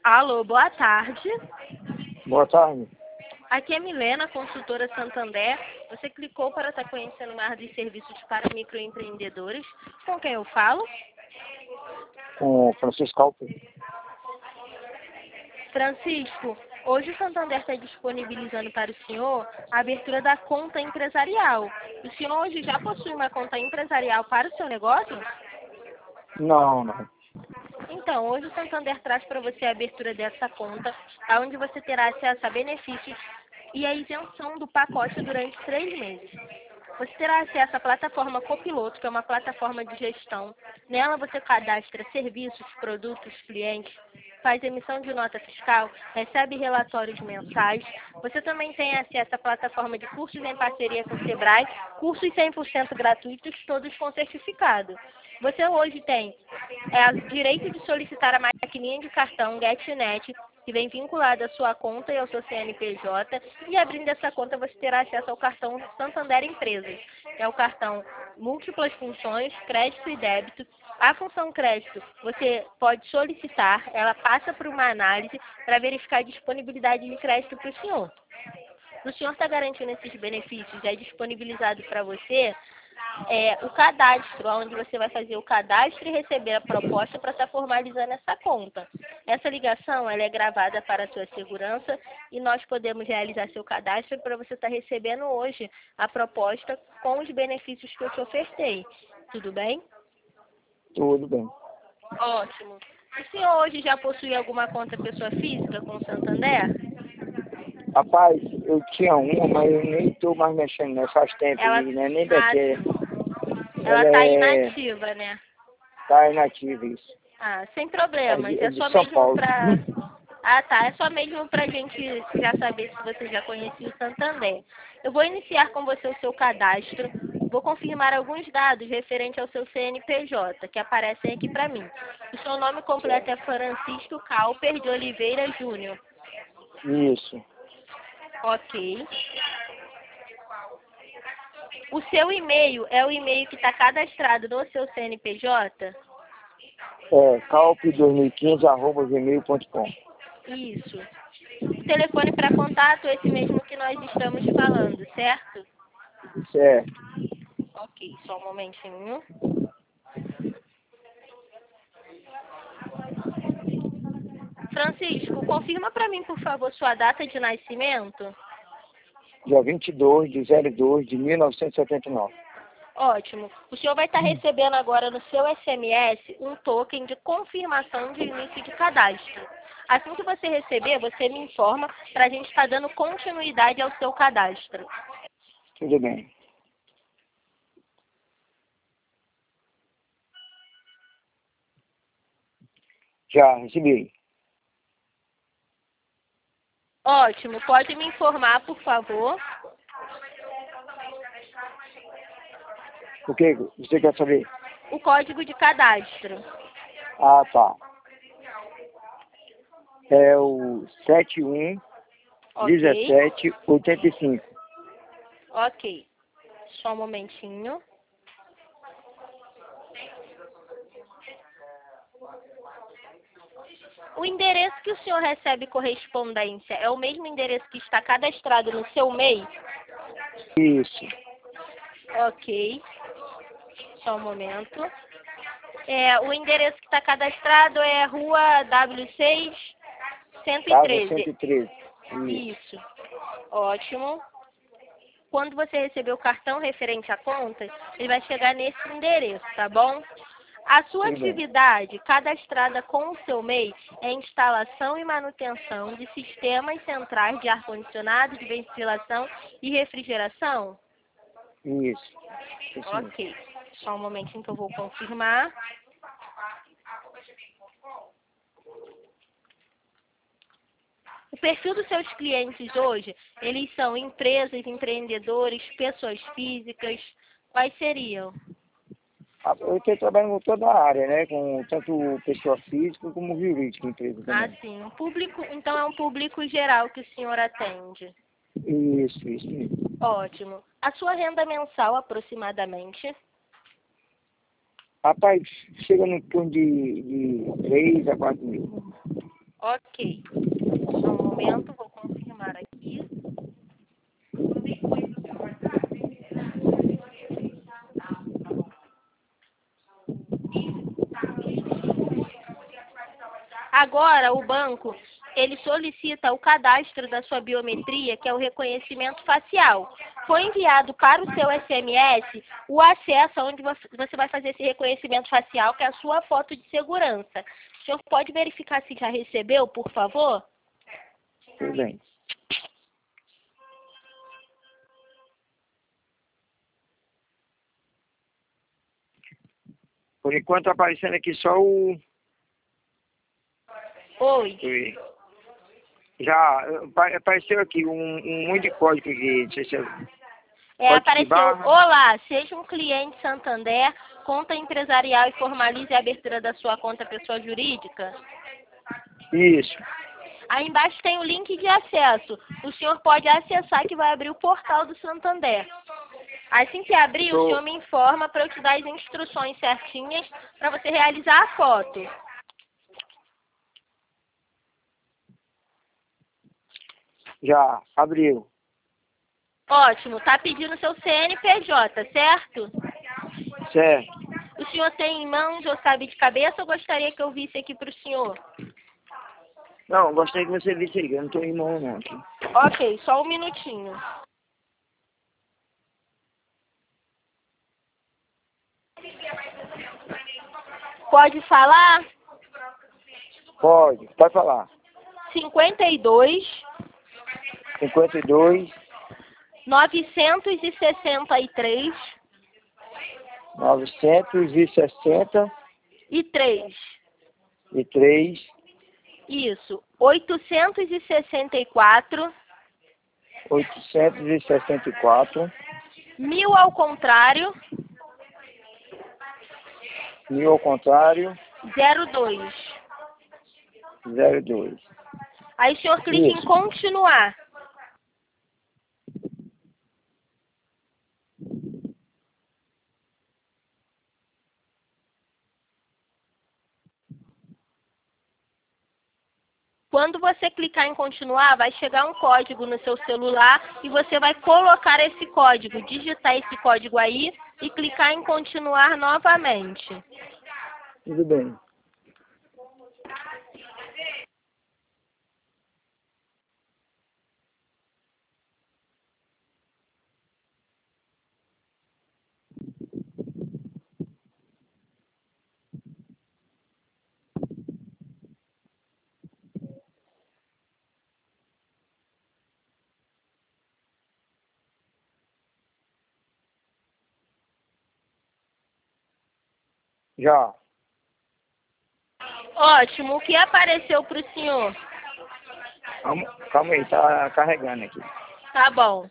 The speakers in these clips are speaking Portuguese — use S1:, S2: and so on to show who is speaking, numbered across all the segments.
S1: Alô, boa tarde.
S2: Boa tarde.
S1: Aqui é Milena, consultora Santander. Você clicou para estar conhecendo mais dos serviços para microempreendedores. Com quem eu falo?
S2: Com o Francisco Alpe.
S1: Francisco, hoje o Santander está disponibilizando para o senhor a abertura da conta empresarial. O senhor hoje já possui uma conta empresarial para o seu negócio?
S2: Não.
S1: Então, hoje o Santander traz para você a abertura dessa conta, onde você terá acesso a benefícios e a isenção do pacote durante 3 meses. Você terá acesso à plataforma Copiloto, que é uma plataforma de gestão. Nela você cadastra serviços, produtos, clientes, faz emissão de nota fiscal, recebe relatórios mensais. Você também tem acesso à plataforma de cursos em parceria com o Sebrae, cursos 100% gratuitos, todos com certificado. Você hoje tem o direito de solicitar a maquininha de cartão GetNet, que vem vinculada à sua conta e ao seu CNPJ, e abrindo essa conta você terá acesso ao cartão Santander Empresas, que é o cartão múltiplas funções, crédito e débito. A função crédito você pode solicitar, ela passa por uma análise para verificar a disponibilidade de crédito para o senhor. O senhor está garantindo esses benefícios, é disponibilizado para você o cadastro, onde você vai fazer o cadastro e receber a proposta para estar formalizando essa conta. Essa ligação ela é gravada para a sua segurança e nós podemos realizar seu cadastro para você estar recebendo hoje a proposta com os benefícios que eu te ofertei. Tudo bem?
S2: Tudo bem.
S1: Ótimo. O senhor hoje já possui alguma conta pessoa física com o Santander?
S2: Rapaz, eu tinha uma, mas eu nem estou mais mexendo nessa faz tempo,
S1: Ela
S2: né? Nem daqui.
S1: Ela está inativa, né?
S2: Tá inativa, isso.
S1: Sem problemas.
S2: É
S1: É
S2: de
S1: só
S2: São
S1: mesmo
S2: Paulo.
S1: para... tá. É só mesmo para a gente já saber se você já conhecia o Santander. Eu vou iniciar com você o seu cadastro. Vou confirmar alguns dados referente ao seu CNPJ, que aparecem aqui para mim. O seu nome completo é Francisco Calper de Oliveira Júnior.
S2: Isso.
S1: Ok. O seu e-mail é o e-mail que está cadastrado no seu CNPJ?
S2: calp2015@gmail.com.
S1: Isso. O telefone para contato é esse mesmo que nós estamos falando, certo?
S2: Certo.
S1: Ok, só um momentinho. Francisco, confirma para mim, por favor, sua data de nascimento.
S2: Dia 22/02/1979.
S1: Ótimo. O senhor vai estar recebendo agora no seu SMS um token de confirmação de início de cadastro. Assim que você receber, você me informa para a gente estar dando continuidade ao seu cadastro.
S2: Tudo bem. Já recebi.
S1: Ótimo. Pode me informar, por favor?
S2: O que você quer saber?
S1: O código de cadastro.
S2: Ah, tá. É o 711785.
S1: Ok. Só um momentinho. O endereço que o senhor recebe correspondência é o mesmo endereço que está cadastrado no seu MEI?
S2: Isso.
S1: Ok. Só um momento. O endereço que está cadastrado é Rua W6, 113.
S2: 113.
S1: Isso. Ótimo. Quando você receber o cartão referente à conta, ele vai chegar nesse endereço, tá bom? A sua atividade cadastrada com o seu MEI é instalação e manutenção de sistemas centrais de ar-condicionado, de ventilação e refrigeração?
S2: Isso.
S1: Ok. Só um momentinho que eu vou confirmar. O perfil dos seus clientes hoje, eles são empresas, empreendedores, pessoas físicas, quais seriam?
S2: Eu estou trabalhando com toda a área, né? Com tanto pessoa física como jurídica, empresa também.
S1: Sim. Então é um público geral que o senhor atende.
S2: Isso mesmo.
S1: Ótimo. A sua renda mensal, aproximadamente?
S2: Rapaz, chega no torno de 3 a 4 mil.
S1: Ok. Só um momento, vou confirmar aqui. Agora, o banco, ele solicita o cadastro da sua biometria, que é o reconhecimento facial. Foi enviado para o seu SMS o acesso onde você vai fazer esse reconhecimento facial, que é a sua foto de segurança. O senhor pode verificar se já recebeu, por favor?
S2: Tudo bem. Por enquanto tá aparecendo aqui só o...
S1: Oi.
S2: Já apareceu aqui um monte de código aqui, não sei se é código de
S1: Apareceu,
S2: barra.
S1: olá, seja um cliente Santander, conta empresarial e formalize a abertura da sua conta pessoa jurídica.
S2: Isso.
S1: Aí embaixo tem o link de acesso. O senhor pode acessar que vai abrir o portal do Santander. Assim que abrir, o senhor me informa para eu te dar as instruções certinhas para você realizar a foto.
S2: Já abriu.
S1: Ótimo, tá pedindo seu CNPJ, certo?
S2: Certo.
S1: O senhor tem em mãos ou sabe de cabeça ou gostaria que eu visse aqui para o senhor?
S2: Não, gostei que você disse aí, eu não tô em mão não aqui.
S1: Ok, só um minutinho. Pode falar?
S2: Pode falar.
S1: 52
S2: 52,
S1: 963
S2: 960
S1: e 3.
S2: e 3,
S1: Isso. 864
S2: 864,
S1: 1000 ao contrário,
S2: 1000 ao contrário,
S1: 02.
S2: 02.
S1: Aí o senhor clica em
S2: Isso.
S1: continuar. Quando você clicar em continuar, vai chegar um código no seu celular e você vai colocar esse código, digitar esse código aí e clicar em continuar novamente.
S2: Tudo bem. Já.
S1: Ótimo. O que apareceu para o senhor?
S2: Calma aí, tá carregando aqui.
S1: Tá bom.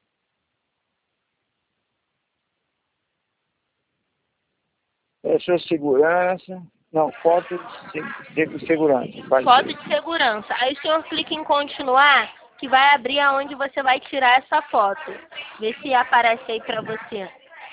S2: É sua segurança. Não, foto de segurança.
S1: Foto de segurança. Aí o senhor clica em continuar, que vai abrir aonde você vai tirar essa foto. Vê se aparece aí para você.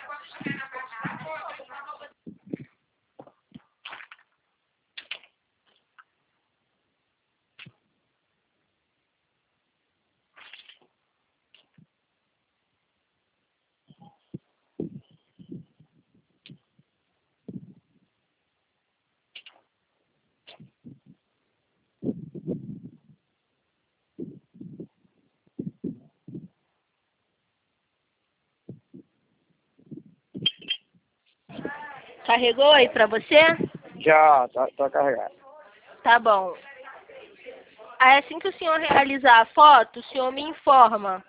S1: Carregou aí para você?
S2: Já, tá carregado.
S1: Tá bom. Aí assim que o senhor realizar a foto, o senhor me informa.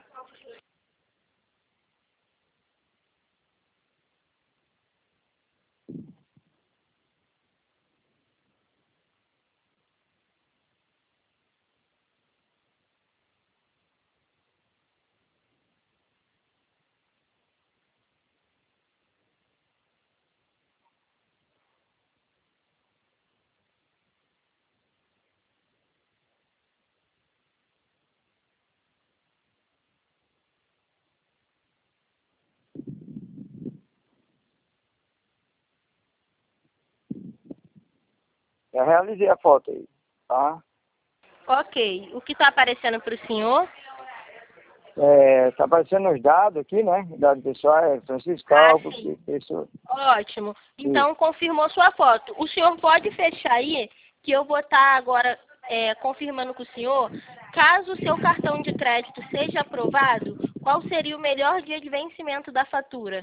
S2: Já realizei a foto aí, tá?
S1: Ok. O que está aparecendo para o senhor?
S2: Tá aparecendo os dados aqui, né? Dados pessoais, Francisco
S1: Ah,
S2: Alves,
S1: sim.
S2: pessoa.
S1: Ótimo.
S2: Isso.
S1: Então, confirmou sua foto. O senhor pode fechar aí, que eu vou estar agora confirmando com o senhor. Caso o seu cartão de crédito seja aprovado, qual seria o melhor dia de vencimento da fatura?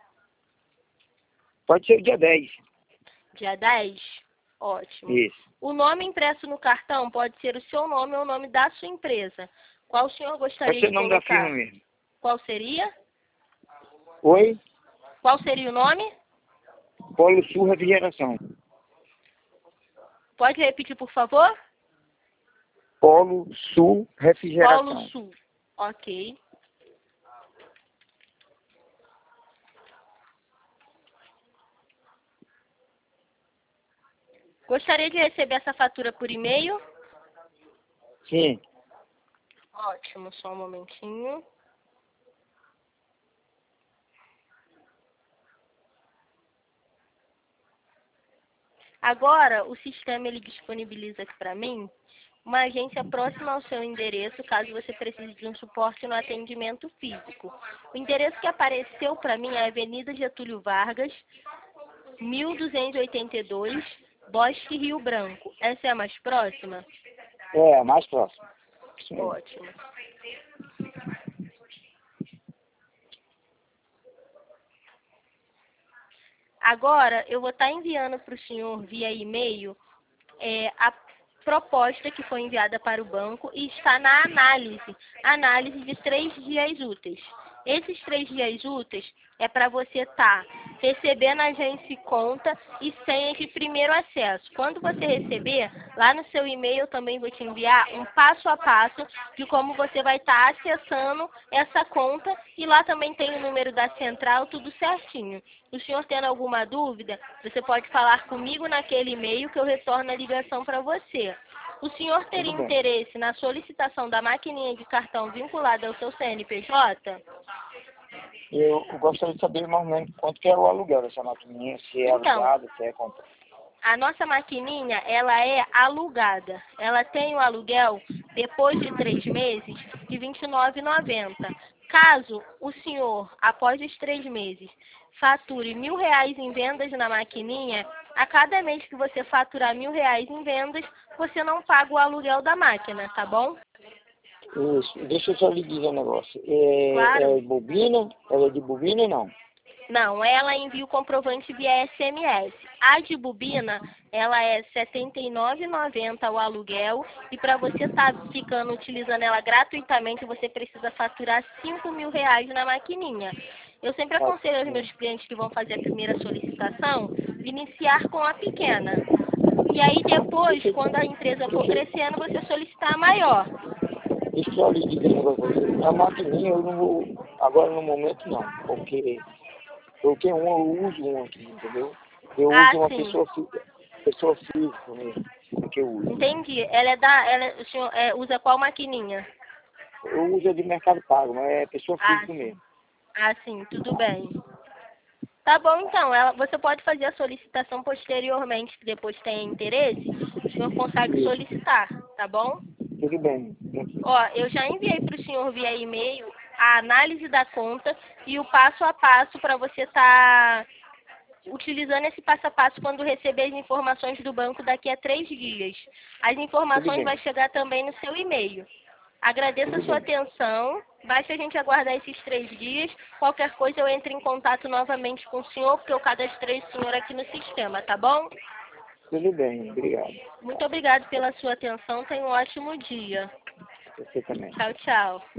S2: Pode ser dia 10.
S1: Dia 10? Ótimo.
S2: Isso.
S1: O nome impresso no cartão pode ser o seu nome ou o nome da sua empresa. Qual o senhor
S2: Pode
S1: gostaria
S2: ser
S1: de
S2: o nome da firma
S1: colocar?
S2: mesmo.
S1: Qual seria?
S2: Oi?
S1: Qual seria o nome?
S2: Polo Sul Refrigeração.
S1: Pode repetir, por favor?
S2: Polo Sul
S1: Polo
S2: Refrigeração.
S1: Sul. Ok. Gostaria de receber essa fatura por e-mail?
S2: Sim.
S1: Ótimo, só um momentinho. Agora, o sistema ele disponibiliza aqui para mim uma agência próxima ao seu endereço, caso você precise de um suporte no atendimento físico. O endereço que apareceu para mim é Avenida Getúlio Vargas, 1282, Bosque, Rio Branco. Essa é a mais próxima?
S2: É, a mais próxima. Isso mesmo.
S1: Ótimo. Agora, eu vou estar enviando para o senhor via e-mail a proposta que foi enviada para o banco e está na análise de 3 dias úteis. Esses 3 dias úteis é para você estar recebendo a agência e conta e senha de primeiro acesso. Quando você receber, lá no seu e-mail eu também vou te enviar um passo a passo de como você vai estar acessando essa conta e lá também tem o número da central, tudo certinho. O senhor tendo alguma dúvida, você pode falar comigo naquele e-mail que eu retorno a ligação para você. O senhor teria
S2: Tudo bem.
S1: interesse na solicitação da maquininha de cartão vinculada ao seu CNPJ?
S2: Eu gostaria de saber mais ou menos quanto que é o aluguel dessa maquininha, se é
S1: Então,
S2: alugado, se é comprado.
S1: a nossa maquininha, ela é alugada. Ela tem o aluguel, depois de 3 meses, de R$ 29,90. Caso o senhor, após os 3 meses, fature R$ 1.000 em vendas na maquininha, a cada mês que você faturar R$ 1.000 em vendas, você não paga o aluguel da máquina, tá bom?
S2: Isso. Deixa eu só lhe dizer um negócio.
S1: Claro.
S2: É bobina? Ela é de bobina ou não?
S1: Não, ela envia o comprovante via SMS. A de bobina, ela é R$ 79,90 o aluguel. E para você estar ficando utilizando ela gratuitamente, você precisa faturar R$ 5.000 na maquininha. Eu sempre aconselho aos meus clientes que vão fazer a primeira solicitação, iniciar com a pequena. E aí depois, quando a empresa for crescendo, você solicitar a maior.
S2: Deixa eu só lhe dizer um negócio. A maquininha eu não vou, agora no momento não, porque eu tenho uma, eu uso uma aqui, entendeu? Eu
S1: Ah,
S2: uso uma
S1: sim.
S2: pessoa física mesmo, que eu uso.
S1: Entendi. O senhor usa qual maquininha?
S2: Eu uso a de Mercado Pago, mas é pessoa
S1: Ah,
S2: física
S1: sim.
S2: mesmo.
S1: Ah, sim, tudo bem. Tá bom, então. Você pode fazer a solicitação posteriormente, que depois tenha interesse, o senhor consegue
S2: Isso.
S1: solicitar, tá bom?
S2: Tudo bem.
S1: Ó, eu já enviei para o senhor via e-mail a análise da conta e o passo a passo para você estar utilizando esse passo a passo quando receber as informações do banco daqui a 3 dias. As
S2: Tudo
S1: informações
S2: bem.
S1: vão chegar também no seu e-mail. Agradeço a
S2: Tudo
S1: sua
S2: bem.
S1: atenção. Basta a gente aguardar esses 3 dias. Qualquer coisa eu entro em contato novamente com o senhor, porque eu cadastrei o senhor aqui no sistema, tá bom?
S2: Tudo bem. Obrigado.
S1: Muito obrigado pela sua atenção. Tenha um ótimo dia.
S2: Você também.
S1: Tchau, tchau.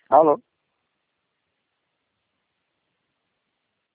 S2: Alô?